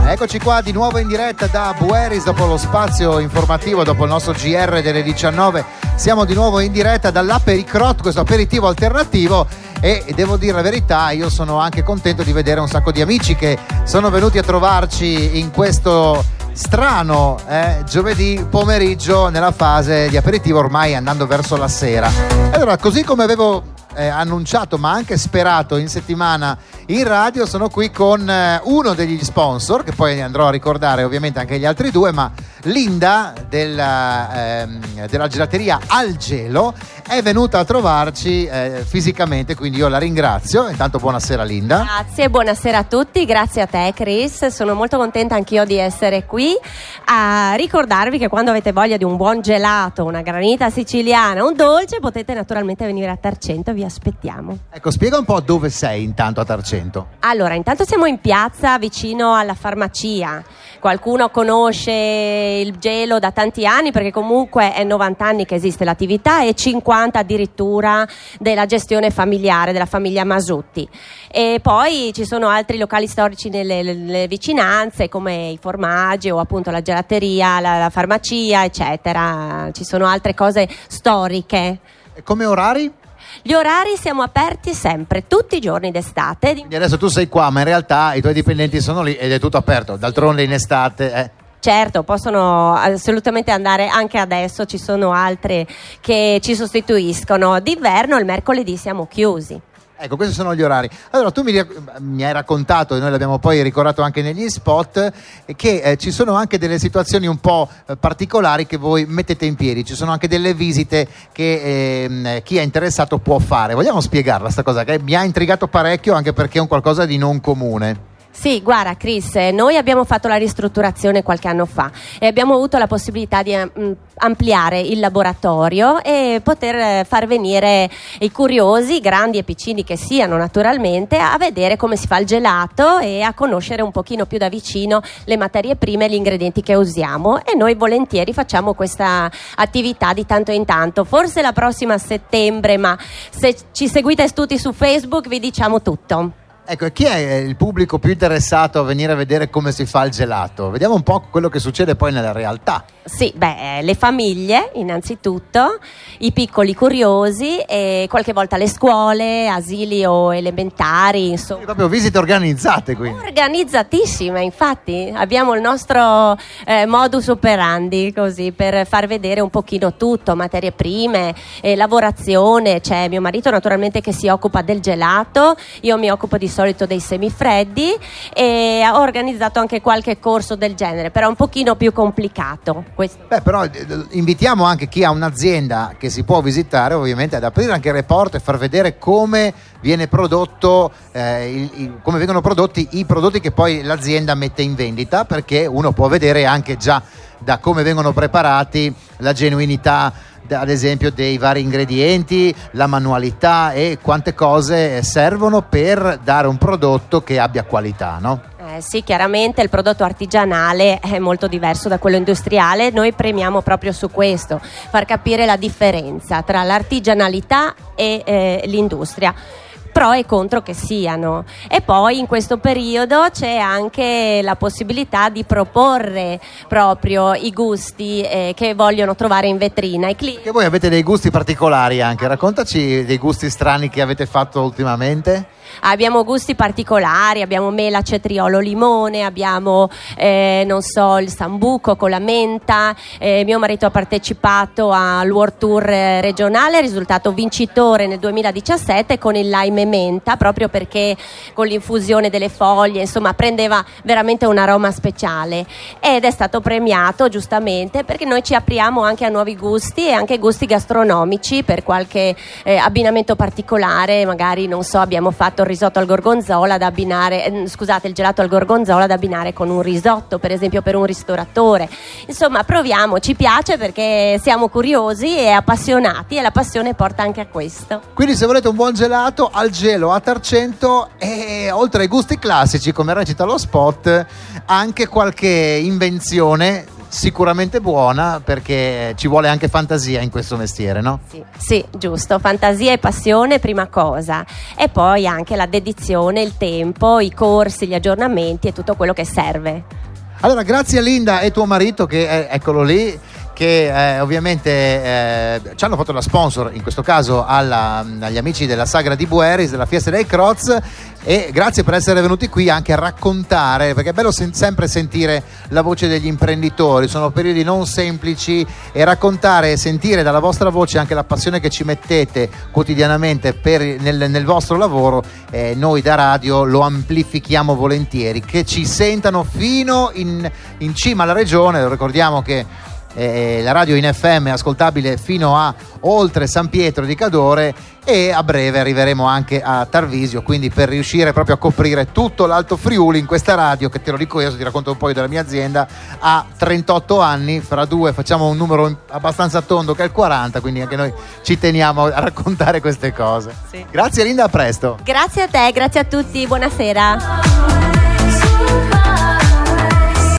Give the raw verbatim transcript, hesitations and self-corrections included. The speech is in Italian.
Eccoci qua di nuovo in diretta da Bueris dopo lo spazio informativo, dopo il nostro G R delle diciannove. Siamo di nuovo in diretta dall'Apericrot, questo aperitivo alternativo, e devo dire la verità, io sono anche contento di vedere un sacco di amici che sono venuti a trovarci in questo strano eh, giovedì pomeriggio nella fase di aperitivo, ormai andando verso la sera. Allora, così come avevo eh, annunciato ma anche sperato in settimana in radio, sono qui con eh, uno degli sponsor, che poi andrò a ricordare ovviamente anche gli altri due, ma Linda della, ehm, della gelateria Al Gelo è venuta a trovarci eh, fisicamente, quindi io la ringrazio. Intanto buonasera Linda. Grazie, buonasera a tutti, grazie a te Chris, sono molto contenta anch'io di essere qui a ricordarvi che quando avete voglia di un buon gelato, una granita siciliana, un dolce, potete naturalmente venire a Tarcento, vi aspettiamo. Ecco, spiega un po' dove sei intanto a Tarcento. Allora, intanto siamo in piazza vicino alla farmacia. Qualcuno conosce il gelo da tanti anni perché comunque è novanta anni che esiste l'attività e cinquanta addirittura della gestione familiare della famiglia Masutti. E poi ci sono altri locali storici nelle, nelle vicinanze come i formaggi o appunto la gelateria, la, la farmacia eccetera. Ci sono altre cose storiche. E come orari? Gli orari siamo aperti sempre, tutti i giorni d'estate. Quindi adesso tu sei qua, ma in realtà i tuoi dipendenti sono lì ed è tutto aperto. D'altronde in estate eh. Certo, possono assolutamente andare anche adesso, ci sono altre che ci sostituiscono. D'inverno il mercoledì siamo chiusi. Ecco, questi sono gli orari. Allora, tu mi, mi hai raccontato, e noi l'abbiamo poi ricordato anche negli spot, che eh, ci sono anche delle situazioni un po' eh, particolari che voi mettete in piedi. Ci sono anche delle visite che eh, chi è interessato può fare. Vogliamo spiegarla sta cosa, che mi ha intrigato parecchio, anche perché è un qualcosa di non comune. Sì, guarda Chris, noi abbiamo fatto la ristrutturazione qualche anno fa e abbiamo avuto la possibilità di um, ampliare il laboratorio e poter far venire i curiosi, grandi e piccini che siano naturalmente, a vedere come si fa il gelato e a conoscere un pochino più da vicino le materie prime e gli ingredienti che usiamo, e noi volentieri facciamo questa attività di tanto in tanto, forse la prossima a settembre, ma se ci seguite tutti su Facebook vi diciamo tutto. Ecco, e chi è il pubblico più interessato a venire a vedere come si fa il gelato? Vediamo un po' quello che succede poi nella realtà. Sì, beh, le famiglie innanzitutto, i piccoli curiosi e qualche volta le scuole, asili o elementari, insomma. Proprio visite organizzate quindi. Organizzatissime, infatti abbiamo il nostro eh, modus operandi così per far vedere un pochino tutto, materie prime, eh, lavorazione. C'è mio marito naturalmente che si occupa del gelato, io mi occupo di solito dei semifreddi e ho organizzato anche qualche corso del genere, però è un pochino più complicato questo. Beh, però invitiamo anche chi ha un'azienda che si può visitare ovviamente ad aprire anche il report e far vedere come viene prodotto eh, il, il, come vengono prodotti i prodotti che poi l'azienda mette in vendita, perché uno può vedere anche già da come vengono preparati la genuinità, ad esempio, dei vari ingredienti, la manualità e quante cose servono per dare un prodotto che abbia qualità, no? Eh sì, chiaramente il prodotto artigianale è molto diverso da quello industriale. Noi premiamo proprio su questo, far capire la differenza tra l'artigianalità e eh, l'industria, pro e contro che siano. E poi in questo periodo c'è anche la possibilità di proporre proprio i gusti eh, che vogliono trovare in vetrina. I clienti. Che voi avete dei gusti particolari anche, raccontaci dei gusti strani che avete fatto ultimamente. Abbiamo gusti particolari, abbiamo mela, cetriolo, limone, abbiamo eh, non so, il sambuco con la menta. Eh, mio marito ha partecipato al World Tour regionale, è risultato vincitore nel duemiladiciassette con il lime e menta, proprio perché con l'infusione delle foglie insomma prendeva veramente un aroma speciale, ed è stato premiato giustamente perché noi ci apriamo anche a nuovi gusti e anche gusti gastronomici per qualche eh, abbinamento particolare. Magari non so, abbiamo fatto il risotto al gorgonzola da abbinare, eh, scusate il gelato al gorgonzola da abbinare con un risotto, per esempio, per un ristoratore. Insomma, proviamo, ci piace perché siamo curiosi e appassionati, e la passione porta anche a questo. Quindi se volete un buon gelato, Al Gelo a Tarcento, e oltre ai gusti classici come recita lo spot, anche qualche invenzione sicuramente buona, perché ci vuole anche fantasia in questo mestiere, no? Sì, sì, giusto, fantasia e passione prima cosa, e poi anche la dedizione, il tempo, i corsi, gli aggiornamenti e tutto quello che serve. Allora, grazie a Linda e tuo marito, che è, eccolo lì, che eh, ovviamente eh, ci hanno fatto la sponsor, in questo caso alla, agli amici della Sagra di Bueris, della Fiesta dei Croz, e grazie per essere venuti qui anche a raccontare, perché è bello sen- sempre sentire la voce degli imprenditori, sono periodi non semplici, e raccontare e sentire dalla vostra voce anche la passione che ci mettete quotidianamente per, nel, nel vostro lavoro, eh, noi da radio lo amplifichiamo volentieri, che ci sentano fino in, in cima alla regione. Lo ricordiamo che Eh, la radio in F M è ascoltabile fino a oltre San Pietro di Cadore, e a breve arriveremo anche a Tarvisio, quindi per riuscire proprio a coprire tutto l'Alto Friuli in questa radio, che te lo dico io, se ti racconto un po' della mia azienda, ha trentotto anni, fra due facciamo un numero abbastanza tondo che è il quaranta, quindi anche noi ci teniamo a raccontare queste cose. Sì. Grazie Linda, a presto. Grazie a te, grazie a tutti, buonasera.